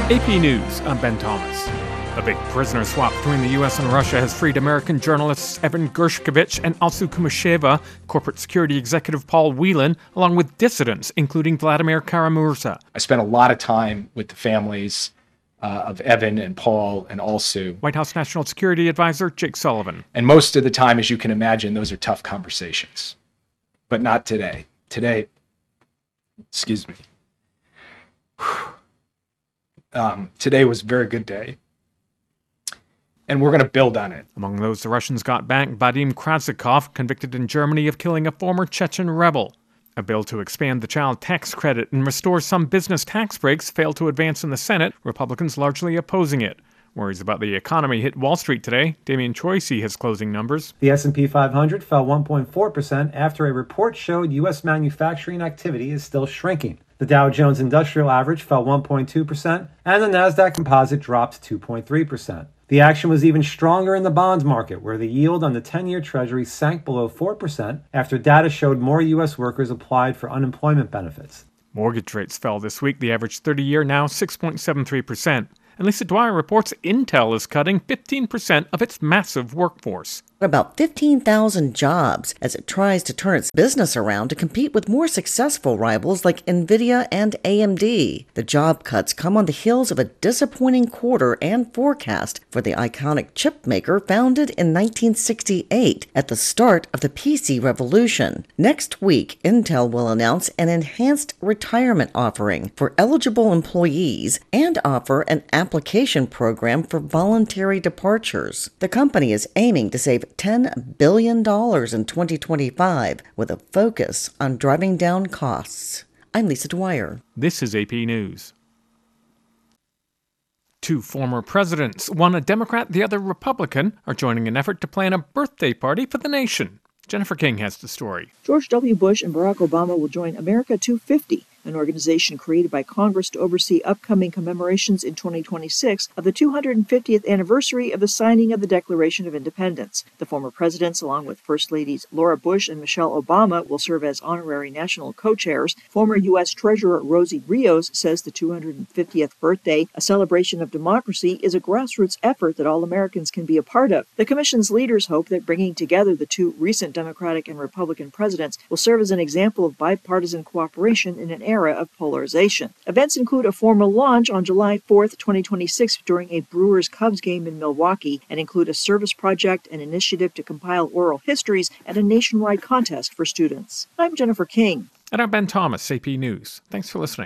AP News, I'm Ben Thomas. A big prisoner swap between the U.S. and Russia has freed American journalists Evan Gershkovich and Alsu Kumasheva, corporate security executive Paul Whelan, along with dissidents, including Vladimir Kara-Murza. I spent a lot of time with the families of Evan and Paul and Alsu. White House National Security Advisor Jake Sullivan. And most of the time, as you can imagine, those are tough conversations. But not today. Today was a very good day. And we're going to build on it. Among those the Russians got back, Vadim Krasikov, convicted in Germany of killing a former Chechen rebel. A bill to expand the child tax credit and restore some business tax breaks failed to advance in the Senate, Republicans largely opposing it. Worries about the economy hit Wall Street today. Damian Choisey has closing numbers. The S&P 500 fell 1.4% after a report showed U.S. manufacturing activity is still shrinking. The Dow Jones Industrial Average fell 1.2%, and the Nasdaq Composite dropped 2.3%. The action was even stronger in the bonds market, where the yield on the 10-year Treasury sank below 4% after data showed more U.S. workers applied for unemployment benefits. Mortgage rates fell this week. The average 30-year now 6.73%. And Lisa Dwyer reports Intel is cutting 15% of its massive workforce. About 15,000 jobs as it tries to turn its business around to compete with more successful rivals like NVIDIA and AMD. The job cuts come on the heels of a disappointing quarter and forecast for the iconic chip maker founded in 1968 at the start of the PC revolution. Next week, Intel will announce an enhanced retirement offering for eligible employees and offer an application program for voluntary departures. The company is aiming to save $10 billion in 2025 with a focus on driving down costs. I'm Lisa Dwyer. This is AP News. Two former presidents, one a Democrat, the other Republican, are joining an effort to plan a birthday party for the nation. Jennifer King has the story. George W. Bush and Barack Obama will join America 250, an organization created by Congress to oversee upcoming commemorations in 2026 of the 250th anniversary of the signing of the Declaration of Independence. The former presidents, along with First Ladies Laura Bush and Michelle Obama, will serve as honorary national co-chairs. Former U.S. Treasurer Rosie Rios says the 250th birthday, a celebration of democracy, is a grassroots effort that all Americans can be a part of. The commission's leaders hope that bringing together the two recent Democratic and Republican presidents will serve as an example of bipartisan cooperation in an era of polarization. Events include a formal launch on July 4th, 2026 during a Brewers-Cubs game in Milwaukee and include a service project, an initiative to compile oral histories, and a nationwide contest for students. I'm Jennifer King. And I'm Ben Thomas, AP News. Thanks for listening.